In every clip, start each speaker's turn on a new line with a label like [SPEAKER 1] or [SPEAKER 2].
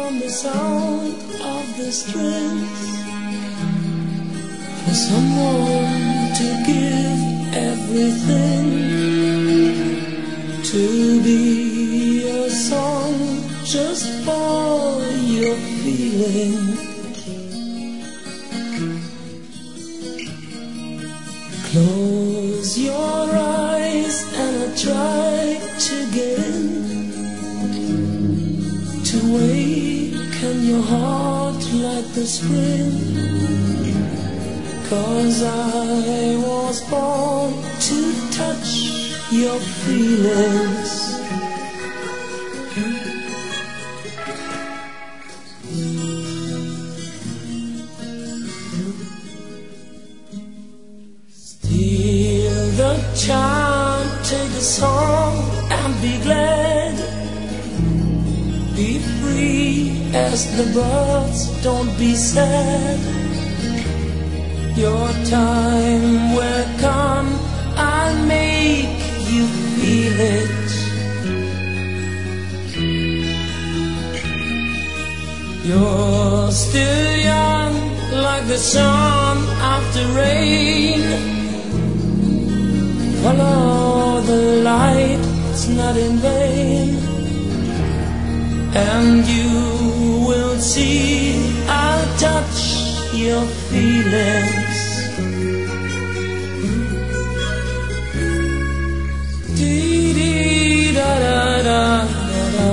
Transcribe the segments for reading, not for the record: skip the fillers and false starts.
[SPEAKER 1] from the sound of the strings, for someone to give everything, to be a song just for your feeling. Close your eyes and I try to get in, to waken your heart like the spring, 'cause I was born to touch your feelings. Steal the charm, take the song and be glad. Be free as the birds, don't be sad. Your time will come, I'll make you feel it. You're still young, like the sun after rain. Follow the light, it's not in vain. And you will see I'll touch your feelings. Dee da da da da da.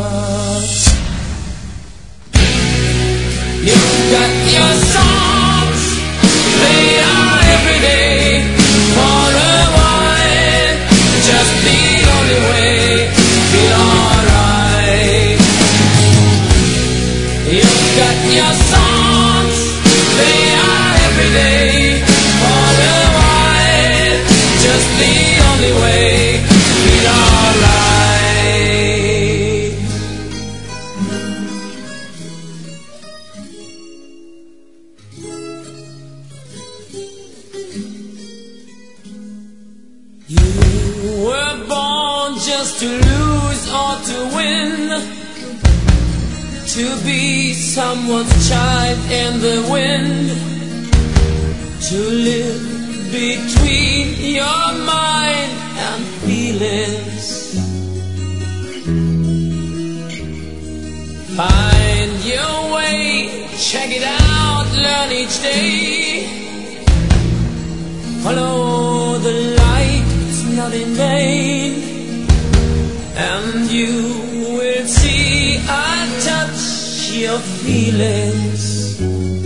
[SPEAKER 1] You've got your songs, they are every day. For a while, just the only way, feel alright. You've got your songs, they are every day. For a while, just the only way, feel alright. You were born just to lose or to win, to be someone's child in the wind, to live between your mind and feelings. Find your way, check it out, learn each day. Follow the light, it's not in vain. And you will see I touch your feelings.